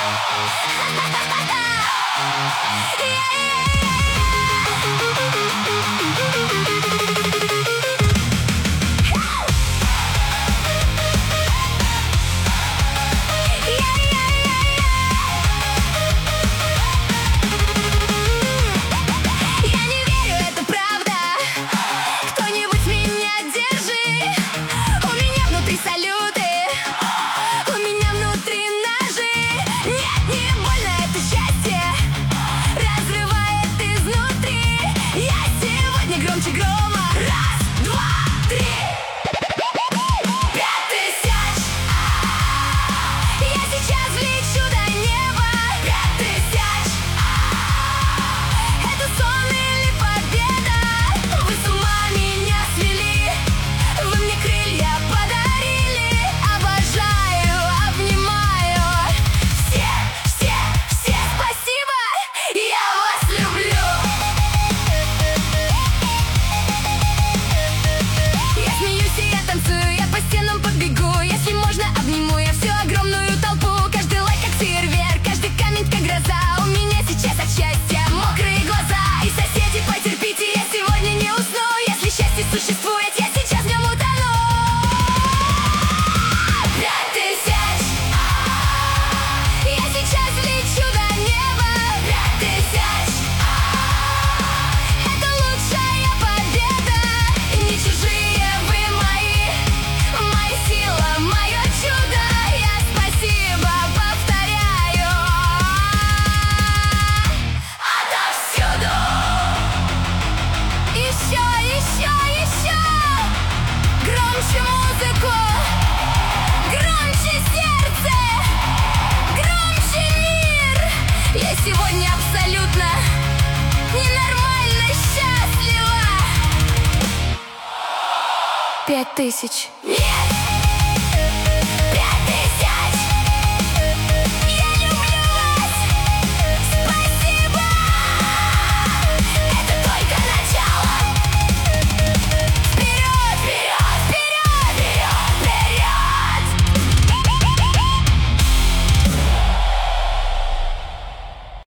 Громче грома. Раз, два, три. 5000. Я сейчас лечу до неба. 5000. Это сон или победа? Вы с ума меня свели. Вы мне крылья подарили. Обожаю, обнимаю. Все спасибо. Я вас люблю. Танцую, я по стенам побегу. Если можно, обниму я всю огромную толпу. Каждый лайк как фейерверк, каждый коммент как гроза. У меня сейчас от счастья мокрые глаза. И соседи, потерпите, я сегодня не усну. Если счастье существует, я сейчас в нем утону. 5000. Я сейчас лечу до неба. 5000. Это лучшая победа. И не чужие. Мое чудо, я спасибо повторяю отовсюду. Еще громче музыку, громче сердце, громче мир. Я сегодня абсолютно ненормально счастлива. 5000. Нет!